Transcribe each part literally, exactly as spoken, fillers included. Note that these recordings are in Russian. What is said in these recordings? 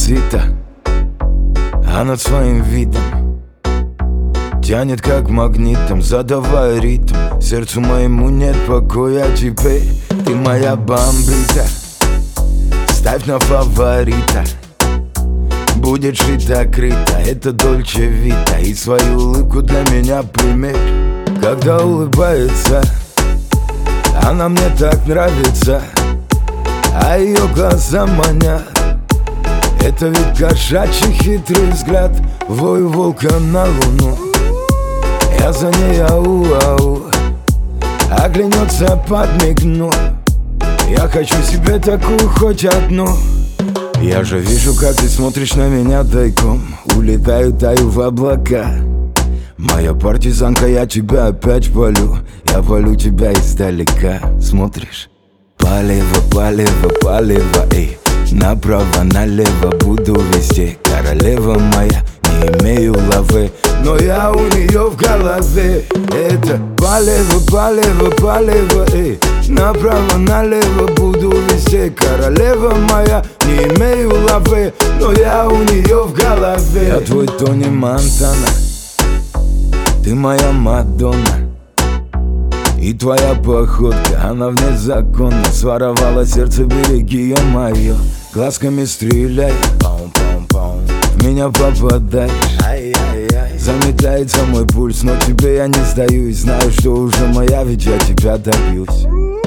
Деспасито, а над своим видом тянет как магнитом, задавая ритм. Сердцу моему нет покоя теперь. Ты моя бомбита, ставь на фаворита. Будет шито-крыто, это Дольче Вита. И свою улыбку для меня примерь. Когда улыбается, она мне так нравится, а ее глаза манят. Это ведь кошачий хитрый взгляд, вой волка на луну. Я за ней ау-ау, оглянется, подмигну. Я хочу себе такую хоть одну. Я же вижу, как ты смотришь на меня тайком. Улетаю, таю в облака. Моя партизанка, я тебя опять полю. Я полю тебя издалека. Смотришь? Полево, полево, полево, эй. Направо, налево, буду везде. Королева моя, не имею лавы, но я у нее в голове. Это полево, полево, полево, эй. Направо, налево, буду везде. Королева моя, не имею лавы, но я у нее в голове. Я твой Тони Монтана, ты моя Мадонна. И твоя походка, она вне закона. Своровала сердце, береги ее мое. Глазками стреляй, в меня попадаешь. Замедляется мой пульс, но тебе я не сдаюсь. Знаю, что уже моя, ведь я тебя добьюсь.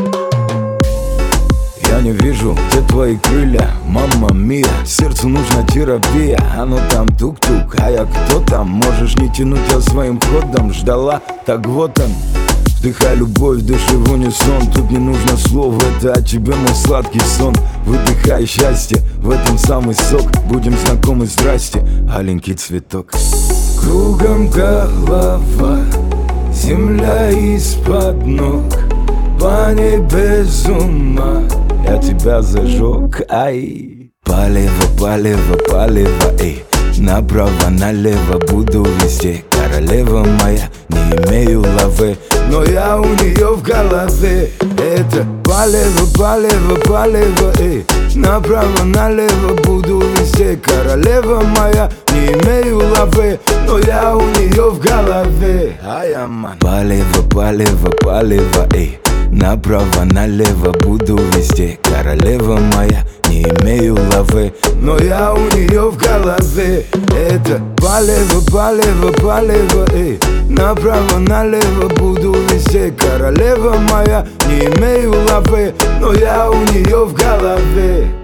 Я не вижу, где твои крылья, мамма мия. Сердцу нужна терапия, оно там тук-тук. А я кто там? Можешь не тянуть, я своим ходом ждала, так вот он. Вдыхай любовь, дыши в унисон. Тут не нужно слов, это от тебя мой сладкий сон. Выдыхай счастье, в этом самый сок. Будем знакомы, здрасте, аленький цветок. Кругом голова, земля из-под ног. По ней без ума, я тебя зажег, ай. Полево, полево, полево, эй. Направо, налево, буду везде. Королева моя, не имею лавы, но я у нее в голове. Это полево, полево, полево, эй. Направо, налево, буду везде. Королева моя, не имею лавы, но я у нее в голове. Полево, полево, полево, эй. Направо, налево, буду везде. Королева моя, не имею лавы, но я у нее в голове. Это полево, полево, полево, эй. Направо, налево, буду везде. Королева моя, не имею лавы, но я у нее в голове.